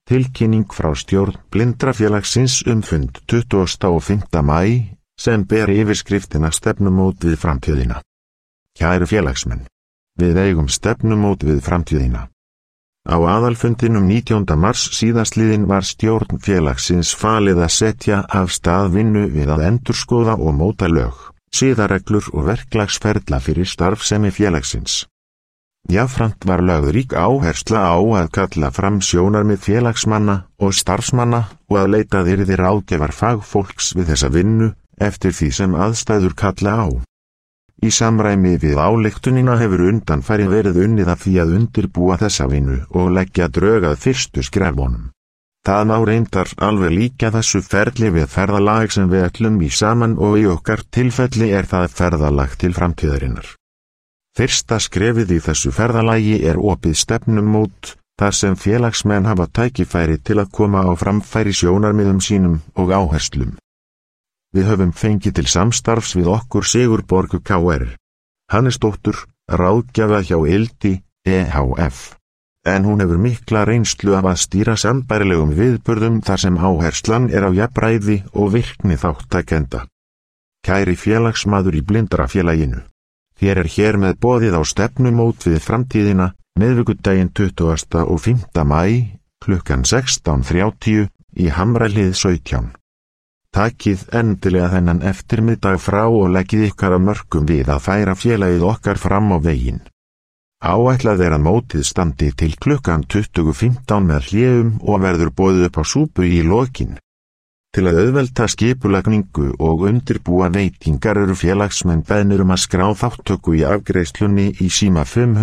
Tilkynning frá stjórn Blindrafélagsins fund 25. maí sem ber yfirskriftina stefnumót við framtíðina. Kæru félagsmenn, við eigum stefnumót við framtíðina. Á aðalfundinum 19. mars síðastliðinn var stjórn félagsins falið að setja af stað vinnu við að endurskoða og móta lög, siðareglur og verklagsferla fyrir starfsemi félagsins. Jafnframt var lögð rík áhersla á að kalla fram sjónarmið félagsmanna og starfsmanna og að leitað yrði ráðgjafar fagfólks við þessa vinnu eftir því sem aðstæður kalla á. Í samræmi við ályktunina hefur undanfarið verið unnið að því að undirbúa þessa vinnu og leggja drög að fyrstu skrefunum. Það má reyndar alveg líka þessu ferli við ferðalag sem við ætlum í saman og í okkar tilfelli það ferðalag til framtíðarinnar. Fyrsta skrefið í þessu ferðalagi opið stefnumót, þar sem félagsmenn hafa tækifæri til að koma á framfæri sjónarmiðum sínum og áherslum. Við höfum fengið til samstarfs við okkur Sigurborgu K.R. Hannesdóttur, ráðgjafa hjá Ildi, EHF. En hún hefur mikla reynslu af að stýra sambærilegum viðburðum þar sem áherslan á jafnræði og virkni þátttakenda. Kæri félagsmaður í Blindrafélaginu. Þér hér með boðið á stefnumót við framtíðina, miðvikudaginn 25. maí, klukkan 16:30 í Hamrahlíð 17. Takið endilega þennan eftirmiddag frá og leggið ykkar að mörkum við að færa félagið okkar fram á veginn. Áætlað að mótið standi til klukkan 20:15 með hléum og verður boðið upp á súpu í lokin. Til að auðvelda skipulagningu og undirbúa veitingar félagsmenn beðnir að skrá þáttöku í afgreiðslunni í síma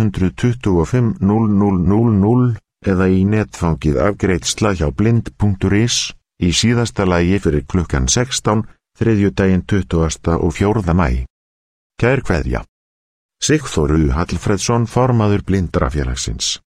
525 0000 eða í netfangið afgreiðsla hjá blind.is í síðasta lagi fyrir klukkan 16, þriðjudaginn 24. maí. Kær kveðja. Sigþór U. Hallfreðsson, formaður Blindrafélagsins.